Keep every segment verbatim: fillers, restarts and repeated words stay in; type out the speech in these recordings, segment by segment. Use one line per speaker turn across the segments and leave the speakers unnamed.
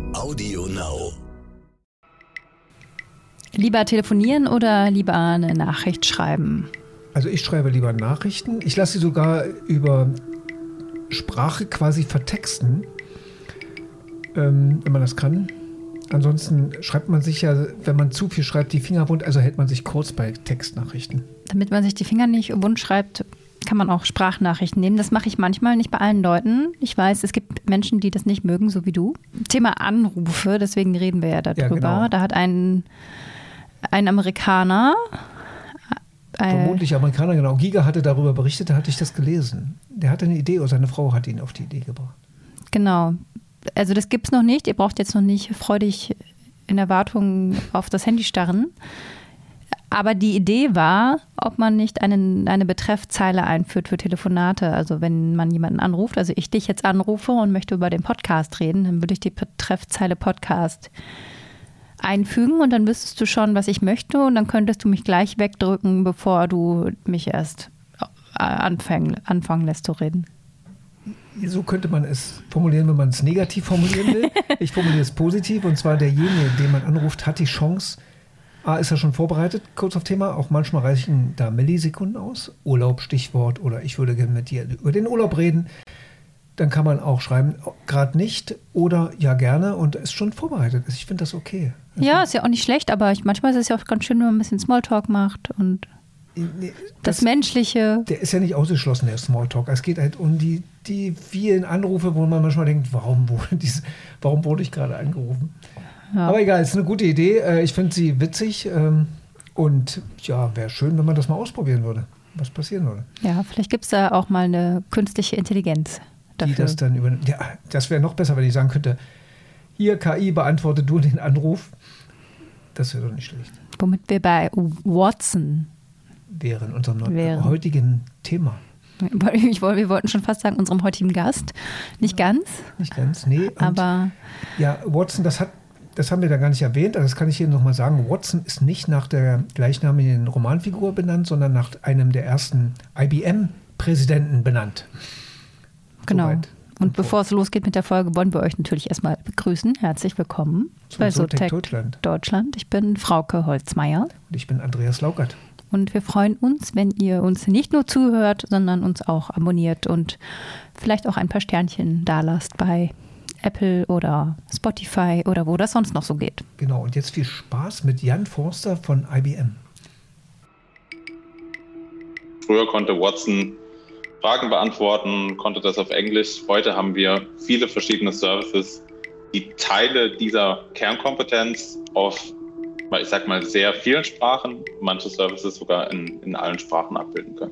Audio Now.
Lieber telefonieren oder lieber eine Nachricht schreiben?
Also ich schreibe lieber Nachrichten. Ich lasse sie sogar über Sprache quasi vertexten, ähm, wenn man das kann. Ansonsten schreibt man sich ja, wenn man zu viel schreibt, die Finger wund, also hält man sich kurz bei Textnachrichten.
Damit man sich die Finger nicht wund schreibt, kann man auch Sprachnachrichten nehmen. Das mache ich manchmal, nicht bei allen Leuten. Ich weiß, es gibt Menschen, die das nicht mögen, so wie du. Thema Anrufe, deswegen reden wir ja darüber. Ja, genau. Da hat ein, ein Amerikaner...
Vermutlich Amerikaner, genau. Giga hatte darüber berichtet, da hatte ich das gelesen. Der hatte eine Idee oder seine Frau hat ihn auf die Idee gebracht.
Genau. Also das gibt es noch nicht. Ihr braucht jetzt noch nicht freudig in Erwartung auf das Handy starren. Aber die Idee war, ob man nicht einen, eine Betreffzeile einführt für Telefonate. Also wenn man jemanden anruft, also ich dich jetzt anrufe und möchte über den Podcast reden, dann würde ich die Betreffzeile Podcast einfügen und dann wüsstest du schon, was ich möchte und dann könntest du mich gleich wegdrücken, bevor du mich erst anfangen, anfangen lässt zu reden.
So könnte man es formulieren, wenn man es negativ formulieren will. Ich formuliere es positiv und zwar derjenige, den man anruft, hat die Chance, A, ist er schon vorbereitet, kurz auf Thema, auch manchmal reichen da Millisekunden aus, Urlaub, Stichwort oder ich würde gerne mit dir über den Urlaub reden. Dann kann man auch schreiben, gerade nicht oder ja gerne und ist schon vorbereitet. Ich finde das okay. Also
ja, ist ja auch nicht schlecht, aber ich, manchmal ist es ja auch ganz schön, wenn man ein bisschen Smalltalk macht und nee, das, das Menschliche. Der ist
ja nicht ausgeschlossen, der Smalltalk. Es geht halt um die, die vielen Anrufe, wo man manchmal denkt, warum wurde, diese, warum wurde ich gerade angerufen? Ja. Aber egal, es ist eine gute Idee. Ich finde sie witzig und ja, wäre schön, wenn man das mal ausprobieren würde, was passieren würde.
Ja, vielleicht gibt es da auch mal eine künstliche Intelligenz.
Die das dann übernimmt. Ja, das wäre noch besser, wenn ich sagen könnte, hier K I, beantworte du den Anruf. Das wäre doch nicht schlecht.
Womit wir bei Watson
wären, unserem wären. heutigen Thema.
Ich, wir wollten schon fast sagen, unserem heutigen Gast. Nicht ganz.
Nicht ganz, nee. Und
aber
ja, Watson, das hat, das haben wir da gar nicht erwähnt, also das kann ich hier nochmal sagen. Watson ist nicht nach der gleichnamigen Romanfigur benannt, sondern nach einem der ersten I B M-Präsidenten benannt.
Genau. Und, und bevor es losgeht mit der Folge, wollen wir euch natürlich erstmal begrüßen. Herzlich willkommen
Zum bei SoTech Deutschland.
Deutschland. Ich bin Frauke Holzmeier.
Und ich bin Andreas Laugert.
Und wir freuen uns, wenn ihr uns nicht nur zuhört, sondern uns auch abonniert und vielleicht auch ein paar Sternchen dalasst bei Apple oder Spotify oder wo das sonst noch so geht.
Genau, und jetzt viel Spaß mit Jan Forster von I B M.
Früher konnte Watson Fragen beantworten, konnte das auf Englisch. Heute haben wir viele verschiedene Services, die Teile dieser Kernkompetenz auf, ich sag mal, sehr vielen Sprachen, manche Services sogar in, in allen Sprachen abbilden können.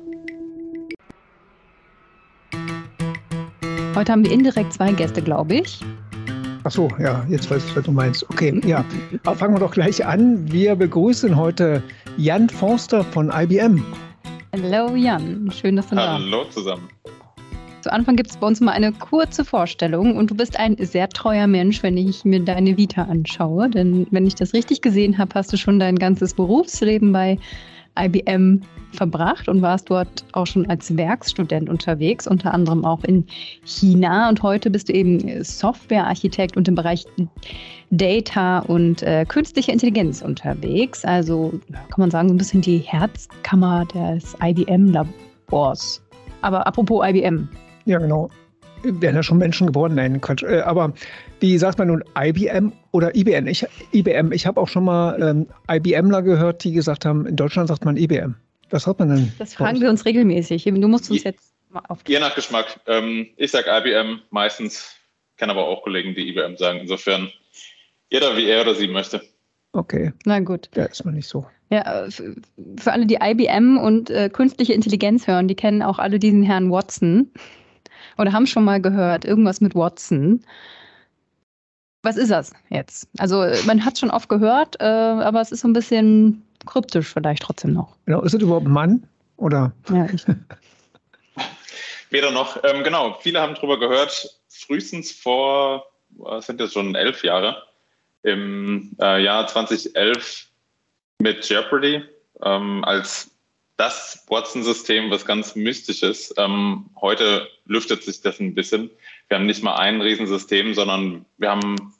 Heute haben wir indirekt zwei Gäste, glaube ich.
Ach so, ja, jetzt weiß ich, was du meinst. Okay, ja, aber fangen wir doch gleich an. Wir begrüßen heute Jan Forster von I B M.
Hallo Jan, schön, dass du da bist.
Hallo zusammen.
Zu Anfang gibt es bei uns mal eine kurze Vorstellung und du bist ein sehr treuer Mensch, wenn ich mir deine Vita anschaue. Denn wenn ich das richtig gesehen habe, hast du schon dein ganzes Berufsleben bei I B M verbracht und warst dort auch schon als Werkstudent unterwegs, unter anderem auch in China. Und heute bist du eben Softwarearchitekt und im Bereich Data und äh, künstliche Intelligenz unterwegs. Also kann man sagen, so ein bisschen die Herzkammer des I B M-Labors. Aber apropos I B M.
Ja, genau. Werden ja schon Menschen geboren, nein, Quatsch. Äh, aber wie sagt man nun, I B M oder I B M? Ich, I B M. Ich habe auch schon mal ähm, IBMler gehört, die gesagt haben, in Deutschland sagt man I B M. Was hat man denn?
Das fragen wir uns regelmäßig. Du musst uns
je,
jetzt mal aufklären.
Je nach Geschmack. Ähm, ich sage I B M meistens, kenne aber auch Kollegen, die I B M sagen. Insofern jeder wie er oder sie möchte.
Okay.
Na gut.
Ja, ist mal nicht so.
Ja, für, für alle, die I B M und äh, künstliche Intelligenz hören, die kennen auch alle diesen Herrn Watson oder haben schon mal gehört, irgendwas mit Watson. Was ist das jetzt? Also man hat es schon oft gehört, äh, aber es ist so ein bisschen kryptisch vielleicht trotzdem noch.
Genau, ist es überhaupt ein Mann? Oder?
Ja, ich.
Weder noch. Ähm, genau, viele haben darüber gehört, frühestens vor, was sind das schon, elf Jahre, im äh, Jahr zweitausendelf mit Jeopardy, ähm, als das Watson-System, was ganz Mystisches. Ähm, heute lüftet sich das ein bisschen. Wir haben nicht mal ein Riesensystem, sondern wir haben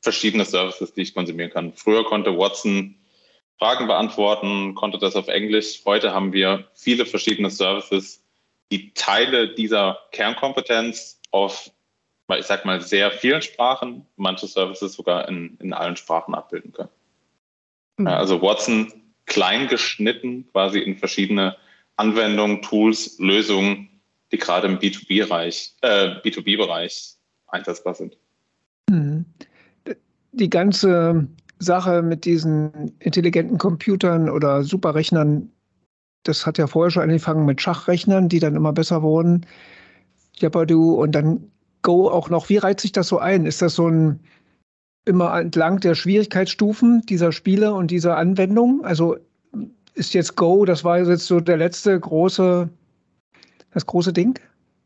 verschiedene Services, die ich konsumieren kann. Früher konnte Watson Fragen beantworten, konnte das auf Englisch. Heute haben wir viele verschiedene Services, die Teile dieser Kernkompetenz auf, ich sag mal, sehr vielen Sprachen, manche Services sogar in, in allen Sprachen abbilden können. Mhm. Also Watson klein geschnitten, quasi in verschiedene Anwendungen, Tools, Lösungen, die gerade im B zwei B-Bereich äh, B zwei B-Bereich einsetzbar sind.
Die ganze Sache mit diesen intelligenten Computern oder Superrechnern, das hat ja vorher schon angefangen mit Schachrechnern, die dann immer besser wurden. Jeopardy und dann Go auch noch. Wie reiht sich das so ein? Ist das so ein immer entlang der Schwierigkeitsstufen dieser Spiele und dieser Anwendung? Also ist jetzt Go, das war jetzt so der letzte große, das große Ding?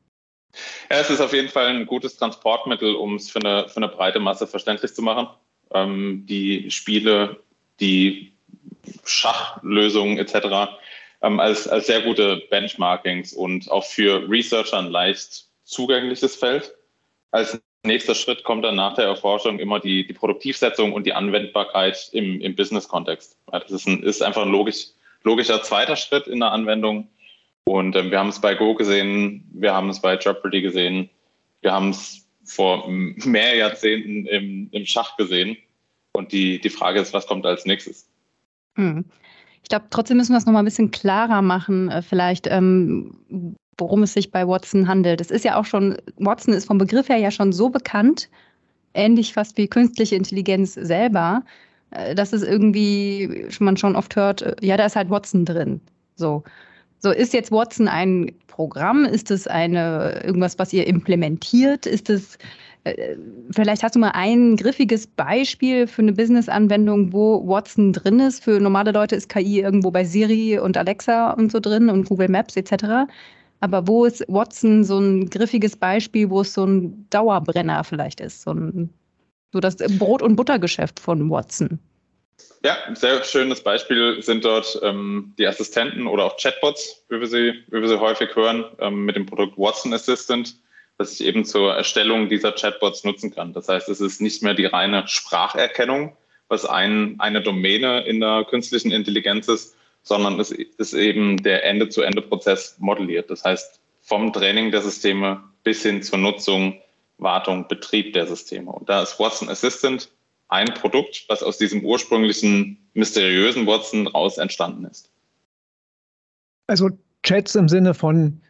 Ja, es ist auf jeden Fall ein gutes Transportmittel, um es für eine, für eine breite Masse verständlich zu machen. Ähm, die Spiele, die Schachlösungen et cetera ähm, als, als sehr gute Benchmarkings und auch für Researcher ein leicht zugängliches Feld. Als nächster Schritt kommt dann nach der Erforschung immer die, die Produktivsetzung und die Anwendbarkeit im, im Business-Kontext. Das ist, ein, ist einfach ein logisch, logischer zweiter Schritt in der Anwendung. Und ähm, wir haben es bei Go gesehen, wir haben es bei Jeopardy gesehen, wir haben es vor mehr Jahrzehnten im, im Schach gesehen. Und die, die Frage ist, was kommt als nächstes?
Hm. Ich glaube, trotzdem müssen wir es noch mal ein bisschen klarer machen, äh, vielleicht, ähm, worum es sich bei Watson handelt. Es ist ja auch schon, Watson ist vom Begriff her ja schon so bekannt, ähnlich fast wie künstliche Intelligenz selber, äh, dass es irgendwie man schon oft hört, äh, ja, da ist halt Watson drin. So. So, ist jetzt Watson ein Programm? Ist es eine irgendwas, was ihr implementiert? Ist es, äh, vielleicht hast du mal ein griffiges Beispiel für eine Business-Anwendung, wo Watson drin ist. Für normale Leute ist K I irgendwo bei Siri und Alexa und so drin und Google Maps et cetera. Aber wo ist Watson so ein griffiges Beispiel, wo es so ein Dauerbrenner vielleicht ist? So, ein, so das Brot- und Buttergeschäft von Watson.
Ja, ein sehr schönes Beispiel sind dort ähm, die Assistenten oder auch Chatbots, wie wir sie, wie wir sie häufig hören, ähm, mit dem Produkt Watson Assistant, das ich eben zur Erstellung dieser Chatbots nutzen kann. Das heißt, es ist nicht mehr die reine Spracherkennung, was ein, eine Domäne in der künstlichen Intelligenz ist, sondern es ist eben der Ende-zu-Ende-Prozess modelliert. Das heißt, vom Training der Systeme bis hin zur Nutzung, Wartung, Betrieb der Systeme. Und da ist Watson Assistant ein Produkt, was aus diesem ursprünglichen mysteriösen Watson raus entstanden ist.
Also Chats im Sinne von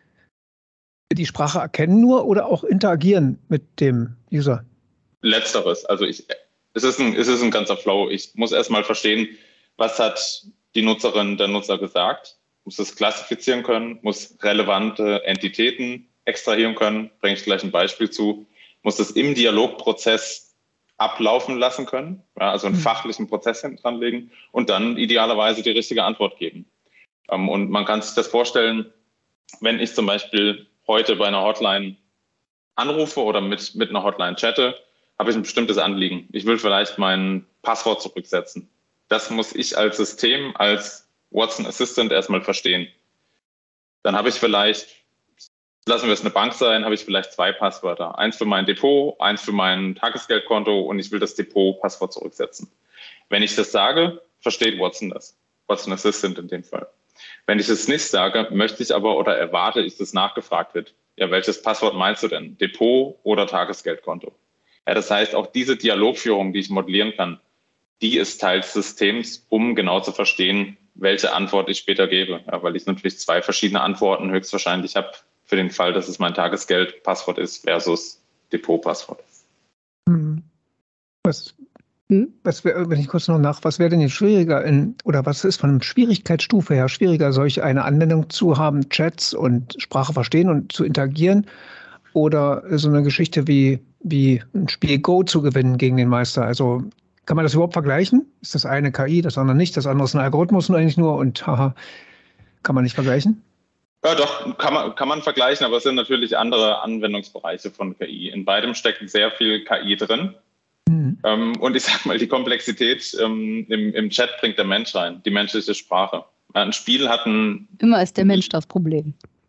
die Sprache erkennen nur oder auch interagieren mit dem User?
Letzteres. Also ich, es ist ein, es ist ein ganzer Flow. Ich muss erstmal verstehen, was hat die Nutzerin, der Nutzer gesagt, muss es klassifizieren können, muss relevante Entitäten extrahieren können, bringe ich gleich ein Beispiel zu, muss es im Dialogprozess ablaufen lassen können, ja, also einen mhm. fachlichen Prozess hinten dran legen und dann idealerweise die richtige Antwort geben. Ähm, und man kann sich das vorstellen, wenn ich zum Beispiel heute bei einer Hotline anrufe oder mit, mit einer Hotline chatte, habe ich ein bestimmtes Anliegen. Ich will vielleicht mein Passwort zurücksetzen. Das muss ich als System, als Watson Assistant erstmal verstehen. Dann habe ich vielleicht, lassen wir es eine Bank sein, habe ich vielleicht zwei Passwörter. Eins für mein Depot, eins für mein Tagesgeldkonto und ich will das Depot-Passwort zurücksetzen. Wenn ich das sage, versteht Watson das. Watson Assistant in dem Fall. Wenn ich es nicht sage, möchte ich aber oder erwarte ich, dass nachgefragt wird. Ja, welches Passwort meinst du denn? Depot oder Tagesgeldkonto? Ja, das heißt, auch diese Dialogführung, die ich modellieren kann, die ist Teil des Systems, um genau zu verstehen, welche Antwort ich später gebe. Ja, weil ich natürlich zwei verschiedene Antworten höchstwahrscheinlich habe für den Fall, dass es mein Tagesgeld-Passwort ist versus Depot-Passwort.
Hm. Was, hm? was wär, wenn ich kurz noch nach, was wäre denn jetzt schwieriger in, oder was ist von der Schwierigkeitsstufe her schwieriger, solch eine Anwendung zu haben, Chats und Sprache verstehen und zu interagieren oder so eine Geschichte wie, wie ein Spiel Go zu gewinnen gegen den Meister? Also kann man das überhaupt vergleichen? Ist das eine K I, das andere nicht, das andere ist ein Algorithmus nur eigentlich nur und haha, kann man nicht vergleichen?
Ja, doch, kann man, kann man vergleichen, aber es sind natürlich andere Anwendungsbereiche von K I. In beidem steckt sehr viel K I drin. Mhm. Ähm, und ich sag mal, die Komplexität ähm, im, im Chat bringt der Mensch rein, die menschliche Sprache. Ein Spiel hat ein...
Immer ist der Mensch das Problem.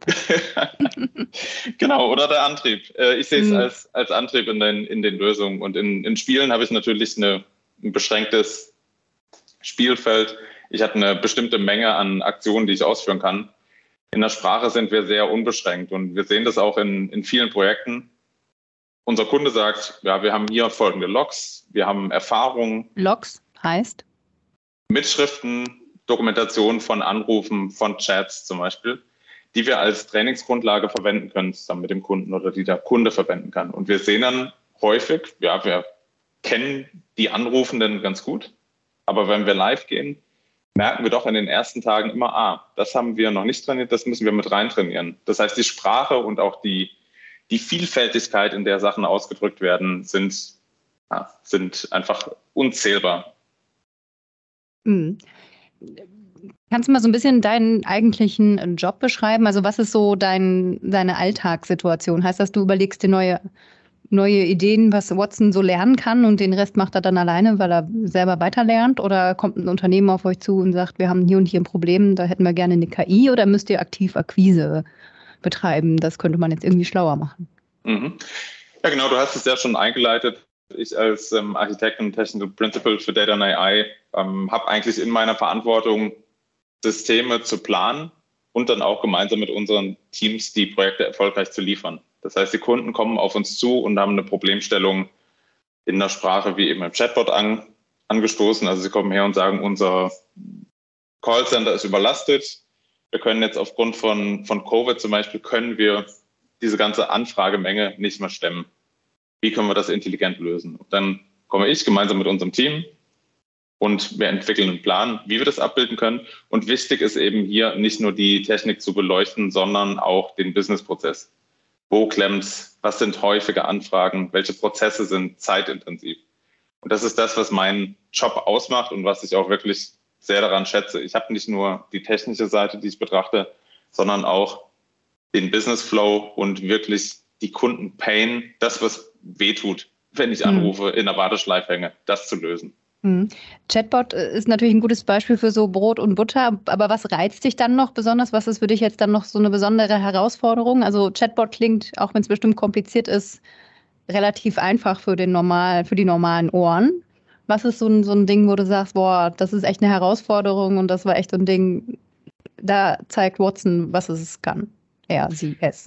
Genau, oder der Antrieb. Ich sehe es
Mhm.
als, als Antrieb in den, in den Lösungen. Und in, in Spielen habe ich natürlich eine, ein beschränktes Spielfeld. Ich habe eine bestimmte Menge an Aktionen, die ich ausführen kann. In der Sprache sind wir sehr unbeschränkt und wir sehen das auch in, in vielen Projekten. Unser Kunde sagt, ja, wir haben hier folgende Logs, wir haben Erfahrungen,
Logs heißt?
Mitschriften, Dokumentation von Anrufen, von Chats zum Beispiel, die wir als Trainingsgrundlage verwenden können zusammen mit dem Kunden oder die der Kunde verwenden kann. Und wir sehen dann häufig, ja, wir kennen die Anrufenden ganz gut, aber wenn wir live gehen, merken wir doch in den ersten Tagen immer, ah, das haben wir noch nicht trainiert, das müssen wir mit rein trainieren. Das heißt, die Sprache und auch die, die Vielfältigkeit, in der Sachen ausgedrückt werden, sind, ja, sind einfach unzählbar.
Mhm. Kannst du mal so ein bisschen deinen eigentlichen Job beschreiben? Also was ist so dein, deine Alltagssituation? Heißt das, du überlegst dir neue, neue Ideen, was Watson so lernen kann und den Rest macht er dann alleine, weil er selber weiterlernt? Oder kommt ein Unternehmen auf euch zu und sagt, wir haben hier und hier ein Problem, da hätten wir gerne eine K I, oder müsst ihr aktiv Akquise betreiben? Das könnte man jetzt irgendwie schlauer machen.
Mhm. Ja, genau, du hast es ja schon eingeleitet. Ich als ähm, Architekt und Technical Principal für Data and A I ähm, habe eigentlich in meiner Verantwortung, Systeme zu planen und dann auch gemeinsam mit unseren Teams die Projekte erfolgreich zu liefern. Das heißt, die Kunden kommen auf uns zu und haben eine Problemstellung in der Sprache wie eben im Chatbot an, angestoßen. Also sie kommen her und sagen, unser Callcenter ist überlastet. Wir können jetzt aufgrund von, von Covid zum Beispiel, können wir diese ganze Anfragemenge nicht mehr stemmen. Wie können wir das intelligent lösen? Und dann komme ich gemeinsam mit unserem Team und wir entwickeln einen Plan, wie wir das abbilden können. Und wichtig ist eben hier nicht nur die Technik zu beleuchten, sondern auch den Businessprozess. Wo klemmt's? Was sind häufige Anfragen? Welche Prozesse sind zeitintensiv? Und das ist das, was meinen Job ausmacht und was ich auch wirklich sehr daran schätze. Ich habe nicht nur die technische Seite, die ich betrachte, sondern auch den Business Flow und wirklich die Kunden-Pain, das, was wehtut, wenn ich anrufe, in der Warteschleife hänge, das zu lösen.
Mhm. Chatbot ist natürlich ein gutes Beispiel für so Brot und Butter, aber was reizt dich dann noch besonders? Was ist für dich jetzt dann noch so eine besondere Herausforderung? Also Chatbot klingt, auch wenn es bestimmt kompliziert ist, relativ einfach für den normal, für die normalen Ohren. Was ist so ein, so ein Ding, wo du sagst, boah, das ist echt eine Herausforderung und das war echt so ein Ding, da zeigt Watson, was es kann. Er, sie, es.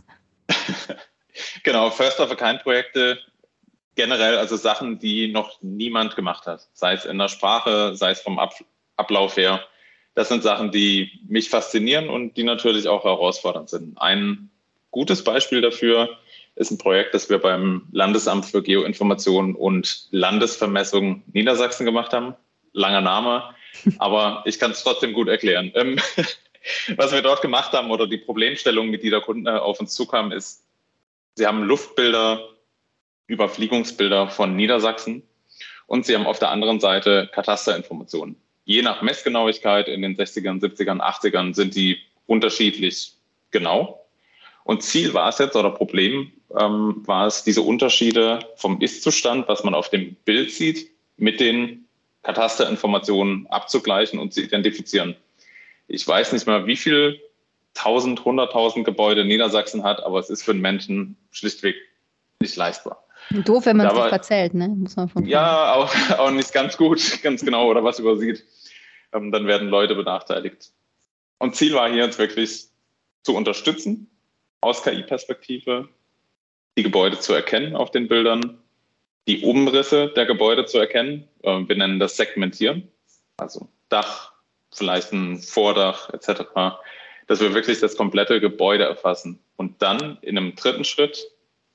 Genau, First-of-a-Kind-Projekte generell, also Sachen, die noch niemand gemacht hat, sei es in der Sprache, sei es vom Ab- Ablauf her. Das sind Sachen, die mich faszinieren und die natürlich auch herausfordernd sind. Ein gutes Beispiel dafür ist ein Projekt, das wir beim Landesamt für Geoinformation und Landesvermessung Niedersachsen gemacht haben. Langer Name, aber ich kann es trotzdem gut erklären. Ähm, was wir dort gemacht haben oder die Problemstellung, mit die der Kunde auf uns zukam, ist, sie haben Luftbilder, Überfliegungsbilder von Niedersachsen und sie haben auf der anderen Seite Katasterinformationen. Je nach Messgenauigkeit in den sechzigern, siebzigern, achtzigern sind die unterschiedlich genau. Und Ziel war es jetzt, oder Problem ähm, war es, diese Unterschiede vom Ist-Zustand, was man auf dem Bild sieht, mit den Katasterinformationen abzugleichen und zu identifizieren. Ich weiß nicht mal, wie viel tausend, hunderttausend Gebäude Niedersachsen hat, aber es ist für einen Menschen schlichtweg nicht leistbar.
Doof, wenn man
Aber,
sich verzählt, ne? Muss man von
ja, auch, auch nicht ganz gut, ganz genau, oder was übersieht. Ähm, dann werden Leute benachteiligt. Und Ziel war hier jetzt wirklich zu unterstützen, aus K I-Perspektive, die Gebäude zu erkennen auf den Bildern, die Umrisse der Gebäude zu erkennen. Äh, wir nennen das Segmentieren, also Dach, vielleicht ein Vordach et cetera, dass wir wirklich das komplette Gebäude erfassen und dann in einem dritten Schritt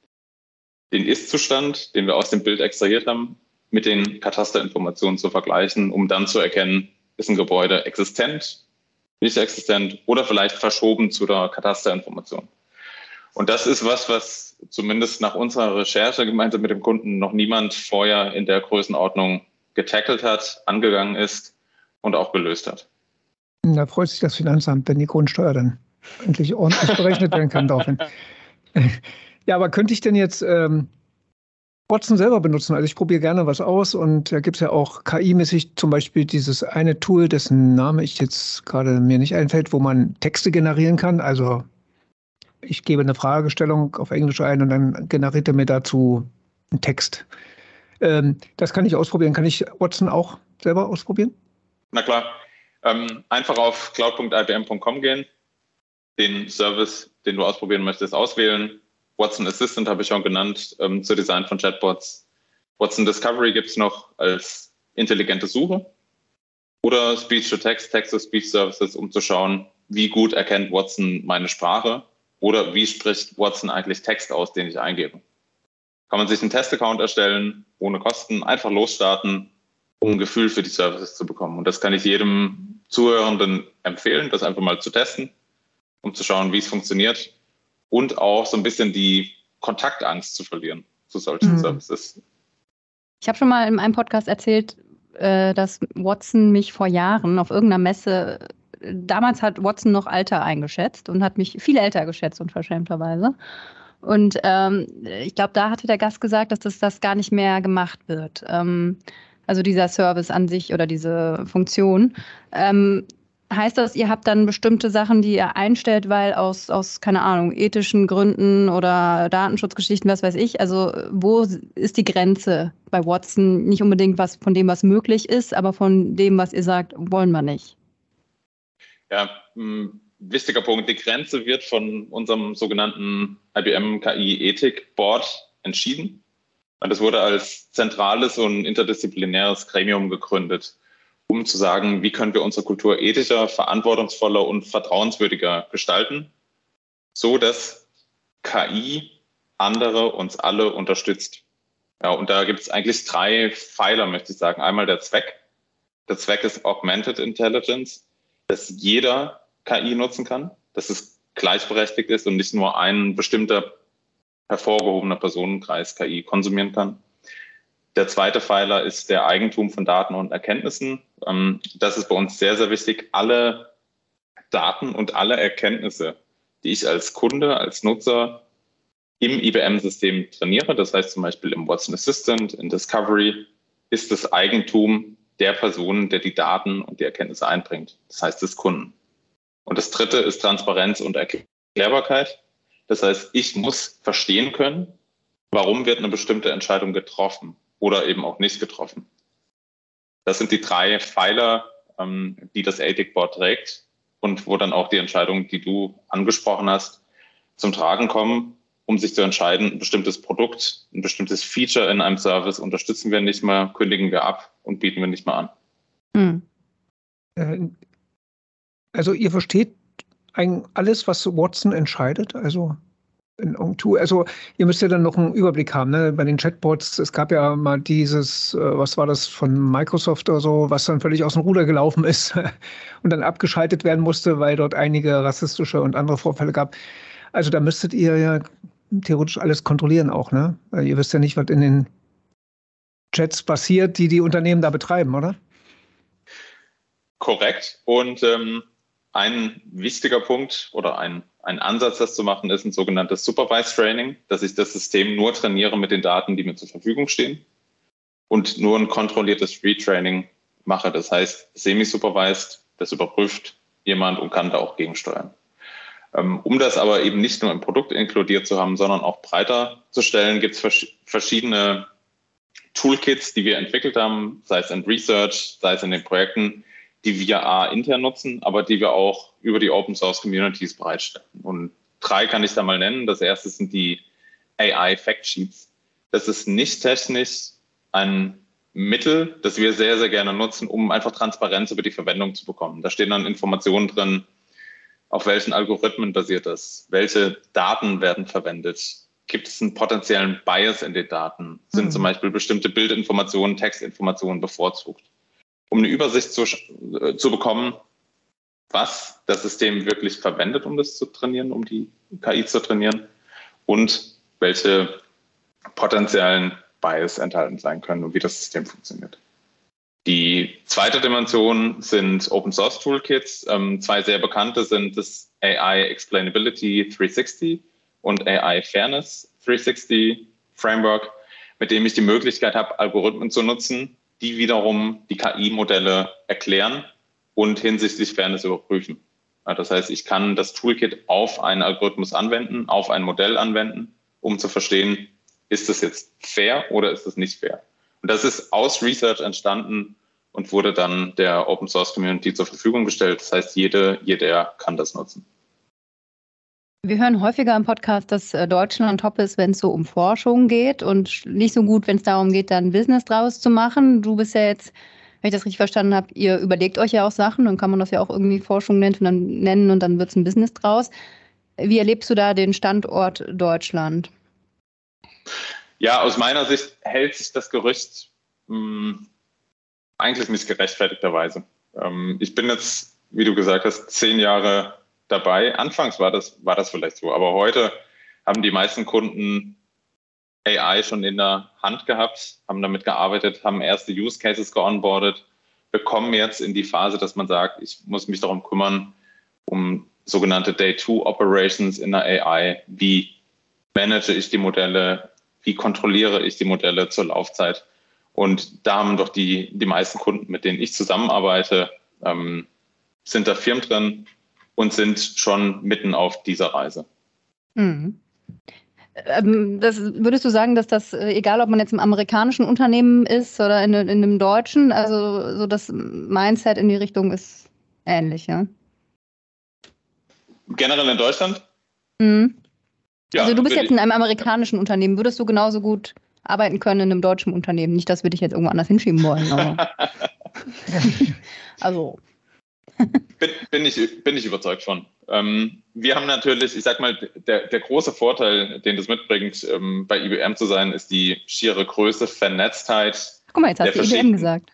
den Ist-Zustand, den wir aus dem Bild extrahiert haben, mit den Katasterinformationen zu vergleichen, um dann zu erkennen, ist ein Gebäude existent, nicht existent oder vielleicht verschoben zu der Katasterinformation. Und das ist was, was zumindest nach unserer Recherche gemeinsam mit dem Kunden noch niemand vorher in der Größenordnung getackelt hat, angegangen ist und auch gelöst hat.
Da freut sich das Finanzamt, wenn die Grundsteuer dann endlich ordentlich berechnet werden kann daraufhin. Ja, aber könnte ich denn jetzt ähm, Watson selber benutzen? Also ich probiere gerne was aus und da gibt es ja auch K I-mäßig zum Beispiel dieses eine Tool, dessen Name ich jetzt gerade mir nicht einfällt, wo man Texte generieren kann. Also
ich gebe eine Fragestellung auf Englisch ein und dann generiert er mir dazu einen Text. Ähm, das kann ich ausprobieren. Kann ich Watson auch selber ausprobieren?
Na klar. Ähm, einfach auf cloud punkt i b m punkt com gehen, den Service, den du ausprobieren möchtest, auswählen. Watson Assistant habe ich schon genannt, ähm, zur Design von Chatbots. Watson Discovery gibt es noch als intelligente Suche. Oder Speech-to-Text, Text-to-Speech-Services, um zu schauen, wie gut erkennt Watson meine Sprache oder wie spricht Watson eigentlich Text aus, den ich eingebe. Kann man sich einen Test-Account erstellen, ohne Kosten, einfach losstarten, um ein Gefühl für die Services zu bekommen. Und das kann ich jedem Zuhörenden empfehlen, das einfach mal zu testen, um zu schauen, wie es funktioniert und auch so ein bisschen die Kontaktangst zu verlieren zu solchen mhm. Services.
Ich habe schon mal in einem Podcast erzählt, dass Watson mich vor Jahren auf irgendeiner Messe, damals hat Watson noch Alter eingeschätzt und hat mich viel älter geschätzt, unverschämterweise. Und ähm, ich glaube, da hatte der Gast gesagt, dass das, das gar nicht mehr gemacht wird. Ähm, also dieser Service an sich oder diese Funktion. Ähm, heißt das, ihr habt dann bestimmte Sachen, die ihr einstellt, weil aus, aus, keine Ahnung, ethischen Gründen oder Datenschutzgeschichten, was weiß ich, also wo ist die Grenze bei Watson? Nicht unbedingt was von dem, was möglich ist, aber von dem, was ihr sagt, wollen wir nicht.
Ja, ein wichtiger Punkt. Die Grenze wird von unserem sogenannten I B M K I Ethik Board entschieden. Und das wurde als zentrales und interdisziplinäres Gremium gegründet, um zu sagen, wie können wir unsere Kultur ethischer, verantwortungsvoller und vertrauenswürdiger gestalten, so dass K I andere uns alle unterstützt. Ja, und da gibt es eigentlich drei Pfeiler, möchte ich sagen. Einmal der Zweck. Der Zweck ist Augmented Intelligence, dass jeder K I nutzen kann, dass es gleichberechtigt ist und nicht nur ein bestimmter hervorgehobener Personenkreis K I konsumieren kann. Der zweite Pfeiler ist der Eigentum von Daten und Erkenntnissen. Das ist bei uns sehr, sehr wichtig. Alle Daten und alle Erkenntnisse, die ich als Kunde, als Nutzer im I B M-System trainiere, das heißt zum Beispiel im Watson Assistant, in Discovery, ist das Eigentum der Person, der die Daten und die Erkenntnisse einbringt. Das heißt des Kunden. Und das dritte ist Transparenz und Erklärbarkeit. Das heißt, ich muss verstehen können, warum wird eine bestimmte Entscheidung getroffen oder eben auch nicht getroffen. Das sind die drei Pfeiler, ähm, die das Ethik Board trägt und wo dann auch die Entscheidungen, die du angesprochen hast, zum Tragen kommen, um sich zu entscheiden, ein bestimmtes Produkt, ein bestimmtes Feature in einem Service unterstützen wir nicht mehr, kündigen wir ab und bieten wir nicht mehr an.
Hm. Also ihr versteht alles, was Watson entscheidet? Also Also ihr müsst ja dann noch einen Überblick haben, ne? Bei den Chatbots, es gab ja mal dieses, was war das, von Microsoft oder so, was dann völlig aus dem Ruder gelaufen ist und dann abgeschaltet werden musste, weil dort einige rassistische und andere Vorfälle gab. Also da müsstet ihr ja theoretisch alles kontrollieren auch, ne? Weil ihr wisst ja nicht, was in den Chats passiert, die die Unternehmen da betreiben, oder?
Korrekt. Und ähm, ein wichtiger Punkt oder ein, ein Ansatz, das zu machen, ist ein sogenanntes Supervised Training, dass ich das System nur trainiere mit den Daten, die mir zur Verfügung stehen und nur ein kontrolliertes Retraining mache. Das heißt, semi-supervised, das überprüft jemand und kann da auch gegensteuern. Um das aber eben nicht nur im Produkt inkludiert zu haben, sondern auch breiter zu stellen, gibt es verschiedene Toolkits, die wir entwickelt haben, sei es in Research, sei es in den Projekten, die wir A, intern nutzen, aber die wir auch über die Open Source Communities bereitstellen. Und drei kann ich da mal nennen. Das erste sind die A I Fact Sheets. Das ist nicht technisch ein Mittel, das wir sehr, sehr gerne nutzen, um einfach Transparenz über die Verwendung zu bekommen. Da stehen dann Informationen drin, auf welchen Algorithmen basiert das, welche Daten werden verwendet, gibt es einen potenziellen Bias in den Daten, sind mhm. zum Beispiel bestimmte Bildinformationen, Textinformationen bevorzugt. Um eine Übersicht zu, äh, zu bekommen, was das System wirklich verwendet, um das zu trainieren, um die K I zu trainieren und welche potenziellen Bias enthalten sein können und wie das System funktioniert. Die zweite Dimension sind Open Source Toolkits. Ähm, zwei sehr bekannte sind das A I Explainability dreihundertsechzig und A I Fairness dreihundertsechzig Framework, mit dem ich die Möglichkeit habe, Algorithmen zu nutzen, die wiederum die K I-Modelle erklären und hinsichtlich Fairness überprüfen. Das heißt, ich kann das Toolkit auf einen Algorithmus anwenden, auf ein Modell anwenden, um zu verstehen, ist das jetzt fair oder ist das nicht fair? Und das ist aus Research entstanden und wurde dann der Open Source Community zur Verfügung gestellt. Das heißt, jede, jeder kann das nutzen.
Wir hören häufiger im Podcast, dass Deutschland top ist, wenn es so um Forschung geht und nicht so gut, wenn es darum geht, dann Business draus zu machen. Du bist ja jetzt, wenn ich das richtig verstanden habe, ihr überlegt euch ja auch Sachen, dann kann man das ja auch irgendwie Forschung nennen und dann, nennen und dann wird es ein Business draus. Wie erlebst du da den Standort Deutschland?
Ja, aus meiner Sicht hält sich das Gerücht mh, eigentlich nicht gerechtfertigterweise. Ähm, ich bin jetzt, wie du gesagt hast, zehn Jahre dabei. Anfangs war das, war das vielleicht so, aber heute haben die meisten Kunden A I schon in der Hand gehabt, haben damit gearbeitet, haben erste Use Cases geonboardet, bekommen jetzt in die Phase, dass man sagt, ich muss mich darum kümmern, um sogenannte Day Two Operations in der A I. Wie manage ich die Modelle? Wie kontrolliere ich die Modelle zur Laufzeit? Und da haben doch die, die meisten Kunden, mit denen ich zusammenarbeite, ähm, sind da Firmen drin und sind schon mitten auf dieser Reise.
Mhm. Ähm, das, würdest du sagen, dass das, egal ob man jetzt im amerikanischen Unternehmen ist oder in, in einem deutschen, also so das Mindset in die Richtung ist ähnlich, ja?
Generell in Deutschland?
Mhm.
Ja,
also du bist jetzt
ich.
in einem amerikanischen Unternehmen, würdest du genauso gut arbeiten können in einem deutschen Unternehmen? Nicht, dass wir dich jetzt irgendwo anders hinschieben wollen, aber also...
Bin, bin, ich, bin ich überzeugt von. Ähm, wir haben natürlich, ich sag mal, der, der große Vorteil, den das mitbringt, ähm, bei I B M zu sein, ist die schiere Größe, Vernetztheit.
Guck mal, jetzt hast du I B M gesagt.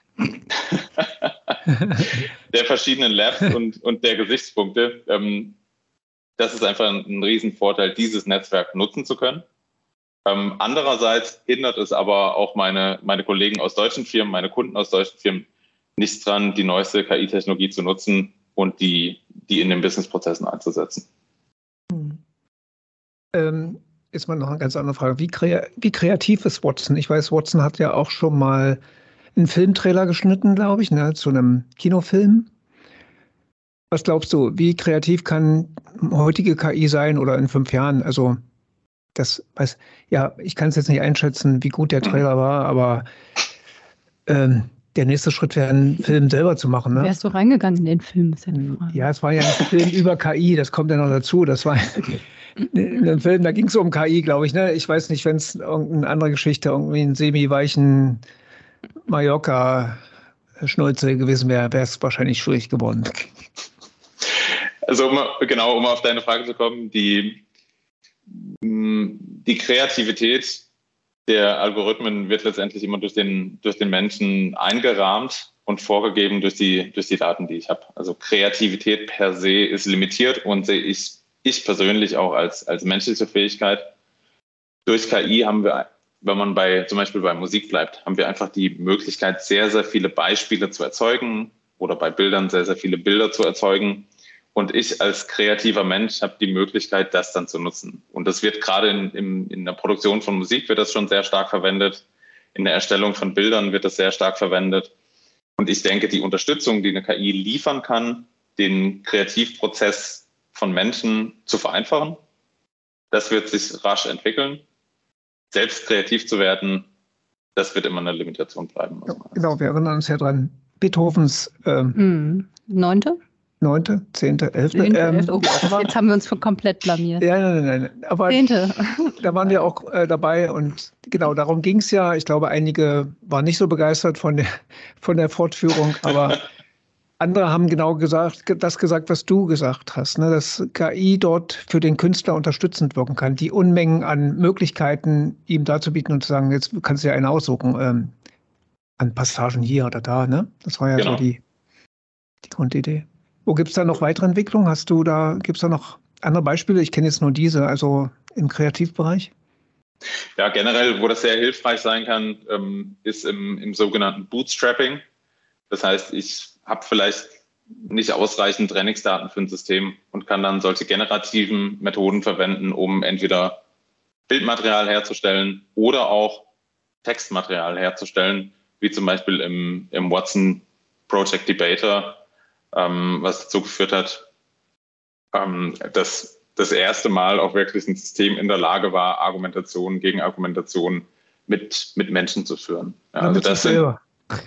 Der verschiedenen Labs und, und der Gesichtspunkte. Ähm, das ist einfach ein, ein Riesenvorteil, dieses Netzwerk nutzen zu können. Ähm, andererseits hindert es aber auch meine, meine Kollegen aus deutschen Firmen, meine Kunden aus deutschen Firmen, nichts dran, die neueste K I-Technologie zu nutzen und die, die in den Businessprozessen einzusetzen.
Hm. Ähm, ist mal noch eine ganz andere Frage. Wie, kre wie kreativ ist Watson? Ich weiß, Watson hat ja auch schon mal einen Filmtrailer geschnitten, glaube ich, ne, zu einem Kinofilm. Was glaubst du, wie kreativ kann heutige K I sein oder in fünf Jahren? Also, das weiß, ja, ich kann es jetzt nicht einschätzen, wie gut der Trailer war, aber ähm, der nächste Schritt wäre, einen Film selber zu machen. Ne?
Wärst du reingegangen in den Film? Ist ja,
ja, es war ja ein Film über K I, das kommt ja noch dazu. Das war ein Film, da ging es um K I, glaube ich. Ne? Ich weiß nicht, wenn es irgendeine andere Geschichte, irgendwie einen semi-weichen Mallorca-Schnulze gewesen wäre, wäre es wahrscheinlich schwierig geworden.
Also um, genau, um auf deine Frage zu kommen, die, die Kreativität der Algorithmen wird letztendlich immer durch den, durch den Menschen eingerahmt und vorgegeben durch die, durch die Daten, die ich habe. Also Kreativität per se ist limitiert und sehe ich, ich persönlich auch als, als menschliche Fähigkeit. Durch K I haben wir, wenn man bei, zum Beispiel bei Musik bleibt, haben wir einfach die Möglichkeit, sehr, sehr viele Beispiele zu erzeugen oder bei Bildern sehr, sehr viele Bilder zu erzeugen. Und ich als kreativer Mensch habe die Möglichkeit, das dann zu nutzen. Und das wird gerade in, in, in der Produktion von Musik wird das schon sehr stark verwendet. In der Erstellung von Bildern wird das sehr stark verwendet. Und ich denke, die Unterstützung, die eine K I liefern kann, den Kreativprozess von Menschen zu vereinfachen, das wird sich rasch entwickeln. Selbst kreativ zu werden, das wird immer eine Limitation bleiben.
Ja, genau, wir erinnern uns ja dran. Beethovens ähm,
hm. Neunte?
Neunte, zehnte, elfte.
Ähm, oh Gott, jetzt haben wir uns komplett blamiert.
Ja, nein, nein, nein. Aber
Zehnte.
Da waren wir auch äh, dabei und genau darum ging es ja. Ich glaube, einige waren nicht so begeistert von der, von der Fortführung, aber andere haben genau gesagt, das gesagt, was du gesagt hast, ne? Dass K I dort für den Künstler unterstützend wirken kann, die Unmengen an Möglichkeiten ihm darzubieten und zu sagen, jetzt kannst du ja einen aussuchen, ähm, an Passagen hier oder da. Ne? Das war ja genau so die, die Grundidee. Wo gibt es da noch weitere Entwicklungen? Hast du da, gibt es da noch andere Beispiele? Ich kenne jetzt nur diese, also im Kreativbereich.
Ja, generell, wo das sehr hilfreich sein kann, ähm, ist im, im sogenannten Bootstrapping. Das heißt, ich habe vielleicht nicht ausreichend Trainingsdaten für ein System und kann dann solche generativen Methoden verwenden, um entweder Bildmaterial herzustellen oder auch Textmaterial herzustellen, wie zum Beispiel im, im Watson Project Debater, ähm, was dazu geführt hat, ähm, das, das erste Mal auch wirklich ein System in der Lage war, Argumentation gegen Argumentation mit, mit Menschen zu führen. Ja, also das sind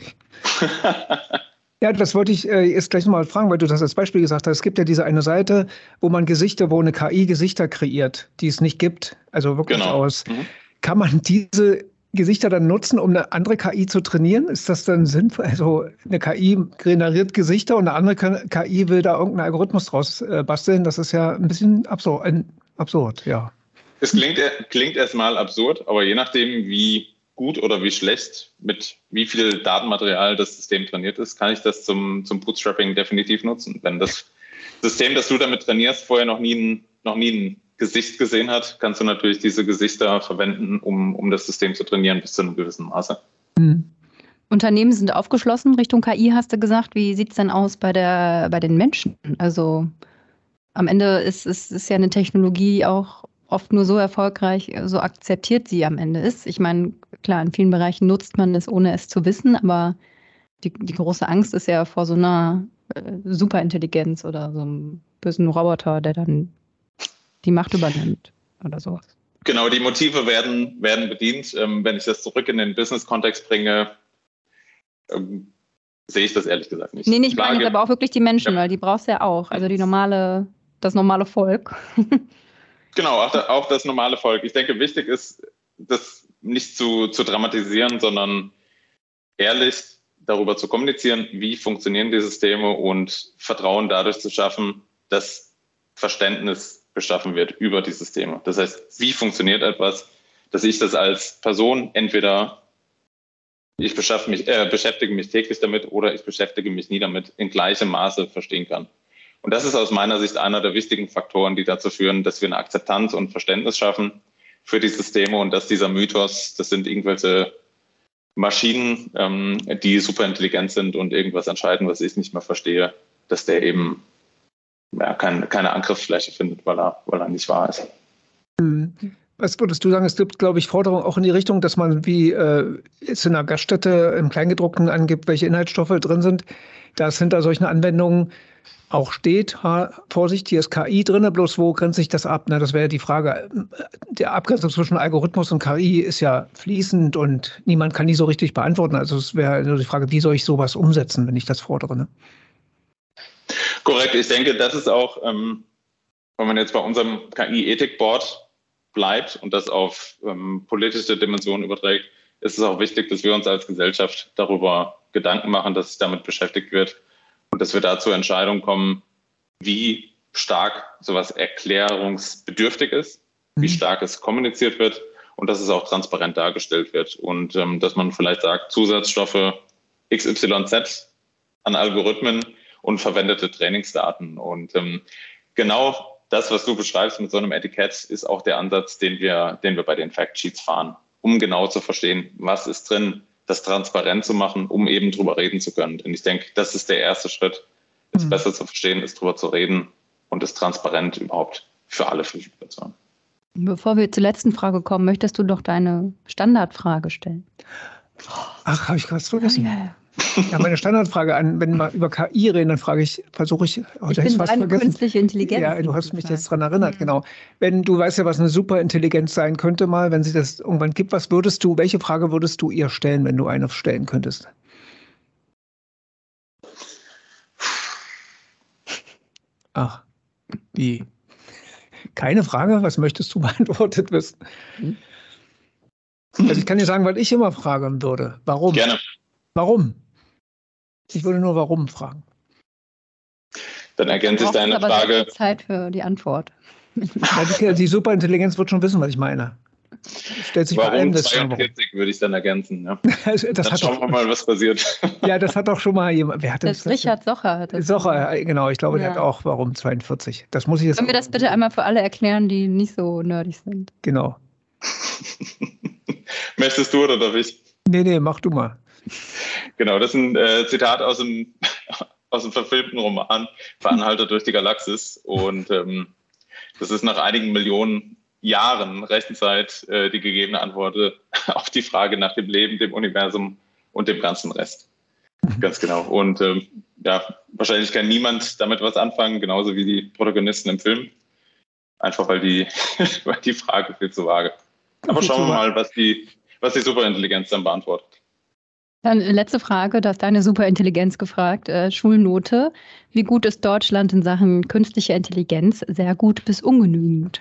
Ja, das wollte ich äh, jetzt gleich nochmal fragen, weil du das als Beispiel gesagt hast. Es gibt ja diese eine Seite, wo man Gesichter, wo eine K I Gesichter kreiert, die es nicht gibt. Also wirklich
genau.
aus.
Mhm.
Kann man diese Gesichter dann nutzen, um eine andere K I zu trainieren? Ist das dann sinnvoll? Also eine K I generiert Gesichter und eine andere K I will da irgendeinen Algorithmus draus äh, basteln. Das ist ja ein bisschen absurd, ein, absurd, ja.
Es klingt, klingt erstmal absurd, aber je nachdem, wie gut oder wie schlecht, mit wie viel Datenmaterial das System trainiert ist, kann ich das zum, zum Bootstrapping definitiv nutzen. Wenn das System, das du damit trainierst, vorher noch nie ein, noch nie ein Gesicht gesehen hat, kannst du natürlich diese Gesichter verwenden, um, um das System zu trainieren bis zu einem gewissen Maße.
Mhm. Unternehmen sind aufgeschlossen Richtung K I, hast du gesagt. Wie sieht es denn aus bei, der, bei den Menschen? Also am Ende ist es ist ja eine Technologie auch oft nur so erfolgreich, so akzeptiert sie am Ende ist. Ich meine, klar, in vielen Bereichen nutzt man es, ohne es zu wissen, aber die, die große Angst ist ja vor so einer äh, Superintelligenz oder so einem bösen Roboter, der dann die Macht übernimmt oder sowas.
Genau, die Motive werden, werden bedient. Ähm, wenn ich das zurück in den Business-Kontext bringe, ähm, sehe ich das ehrlich gesagt nicht.
Nee, nicht Klar, meine, aber auch wirklich die Menschen, ja. Weil die brauchst du ja auch. Also die normale, das normale Volk.
Genau, auch, da, auch das normale Volk. Ich denke, wichtig ist, das nicht zu, zu dramatisieren, sondern ehrlich darüber zu kommunizieren, wie funktionieren die Systeme und Vertrauen dadurch zu schaffen, dass Verständnis geschaffen wird über die Systeme. Das heißt, wie funktioniert etwas, dass ich das als Person entweder ich beschaffe mich, äh, beschäftige mich täglich damit oder ich beschäftige mich nie damit, in gleichem Maße verstehen kann. Und das ist aus meiner Sicht einer der wichtigen Faktoren, die dazu führen, dass wir eine Akzeptanz und Verständnis schaffen für die Systeme und dass dieser Mythos, das sind irgendwelche Maschinen, ähm, die super intelligent sind und irgendwas entscheiden, was ich nicht mehr verstehe, dass der eben ja, kein, keine Angriffsfläche findet, weil er, weil er nicht wahr ist.
Was würdest du sagen? Es gibt, glaube ich, Forderungen auch in die Richtung, dass man wie äh, es in einer Gaststätte im Kleingedruckten angibt, welche Inhaltsstoffe drin sind, dass hinter solchen Anwendungen auch steht, ha, Vorsicht, hier ist K I drin, bloß wo grenzt sich das ab? Ne? Das wäre ja die Frage. Der Abgrenzung zwischen Algorithmus und K I ist ja fließend und niemand kann die so richtig beantworten. Also es wäre nur die Frage, wie soll ich sowas umsetzen, wenn ich das fordere? Ne?
Korrekt, ich denke, das ist auch, ähm, wenn man jetzt bei unserem K I-Ethik-Board bleibt und das auf ähm, politische Dimensionen überträgt, ist es auch wichtig, dass wir uns als Gesellschaft darüber Gedanken machen, dass sich damit beschäftigt wird und dass wir da zur Entscheidung kommen, wie stark sowas erklärungsbedürftig ist, mhm. wie stark es kommuniziert wird und dass es auch transparent dargestellt wird und ähm, dass man vielleicht sagt, Zusatzstoffe X Y Z an Algorithmen und verwendete Trainingsdaten. Und ähm, genau das, was du beschreibst mit so einem Etikett, ist auch der Ansatz, den wir, den wir bei den Factsheets fahren, um genau zu verstehen, was ist drin, das transparent zu machen, um eben drüber reden zu können. Denn ich denke, das ist der erste Schritt, es mhm. besser zu verstehen, ist drüber zu reden und es transparent überhaupt für alle verfügbar zu haben.
Bevor wir zur letzten Frage kommen, möchtest du doch deine Standardfrage stellen?
Ach, habe ich was vergessen? Ja, ja. Ja, meine Standardfrage an, wenn wir über K I reden, dann frage ich, versuche ich, oh,
ich bin
was
eine
vergessen.
Künstliche Intelligenz.
Ja, du hast mich jetzt daran erinnert, ja. Genau. Wenn du weißt ja, was eine Superintelligenz sein könnte mal, wenn sie das irgendwann gibt, was würdest du, welche Frage würdest du ihr stellen, wenn du eine stellen könntest? Ach, wie? Keine Frage? Was möchtest du beantwortet wissen? Hm? Also ich kann dir sagen, was ich immer fragen würde. Warum?
Gerne.
Warum? Ich würde nur warum fragen.
Dann ergänzt sich deine
aber
Frage.
Zeit für die Antwort.
Ja, die, die Superintelligenz wird schon wissen, was ich meine. Stellt sich
warum
bei allem das
zweiundvierzig würde ich dann ergänzen. Ja.
das
dann
hat
schauen
doch,
wir mal, was passiert.
Ja, das hat doch schon mal jemand. Wer hat
das? Das Richard Socher hat das.
Socher, genau. Ich glaube,
ja.
der hat auch warum zweiundvierzig. Das muss ich jetzt.
Können wir das bitte einmal für alle erklären, die nicht so nerdig sind?
Genau.
Möchtest du oder darf ich?
Nee, nee, mach du mal.
Genau, das ist ein äh, Zitat aus dem, aus dem verfilmten Roman Für Anhalter durch die Galaxis. Und ähm, das ist nach einigen Millionen Jahren Rechenzeit äh, die gegebene Antwort auf die Frage nach dem Leben, dem Universum und dem ganzen Rest. Ganz genau. Und ähm, ja, wahrscheinlich kann niemand damit was anfangen, genauso wie die Protagonisten im Film. Einfach weil die, weil die Frage viel zu vage. Aber schauen wir mal, was die, was die Superintelligenz dann beantwortet.
Dann letzte Frage, da ist deine Superintelligenz gefragt. Äh, Schulnote. Wie gut ist Deutschland in Sachen künstliche Intelligenz? Sehr gut bis ungenügend.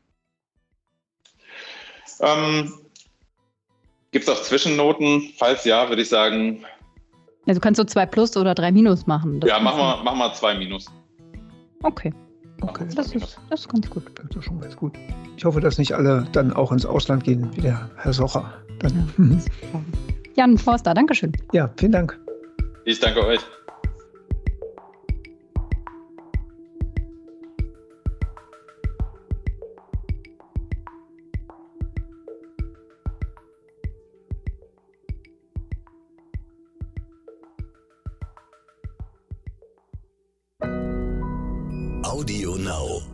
Ähm, Gibt es auch Zwischennoten? Falls ja, würde ich sagen.
Also kannst du zwei plus oder drei minus machen.
Das ja, mach mal, mach mal zwei minus.
Okay.
Okay.
Das ist, das ist ganz gut.
Das ist schon ganz gut. Ich hoffe, dass nicht alle dann auch ins Ausland gehen, wie der Herr Socher. Dann.
Ja. Jan Forster, Dankeschön.
Ja, vielen Dank.
Ich danke euch.
Audio Now.